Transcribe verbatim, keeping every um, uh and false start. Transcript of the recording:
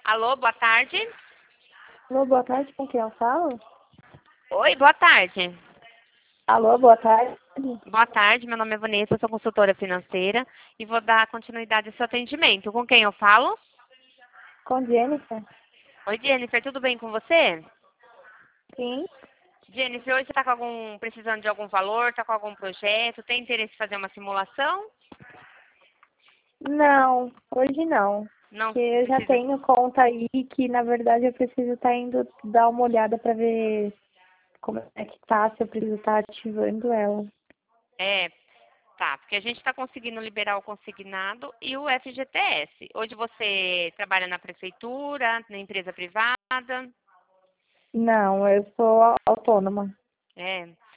Alô, boa tarde. Alô, boa tarde, com quem eu falo? Oi, boa tarde. Alô, boa tarde. Boa tarde, meu nome é Vanessa, eu sou consultora financeira e vou dar continuidade ao seu atendimento. Com quem eu falo? Com Jennifer? Oi, Jennifer, tudo bem com você? Sim. Jennifer, hoje você está com algum, precisando de algum valor, está com algum projeto, tem interesse em fazer uma simulação? Não, hoje não. Não Porque eu já precisa. tenho conta aí que, na verdade, eu preciso estar indo dar uma olhada para ver como é que tá, se eu preciso estar ativando ela. É, tá, porque a gente está conseguindo liberar o consignado e o F G T S. Hoje você trabalha na prefeitura, na empresa privada? Não, eu sou autônoma. É.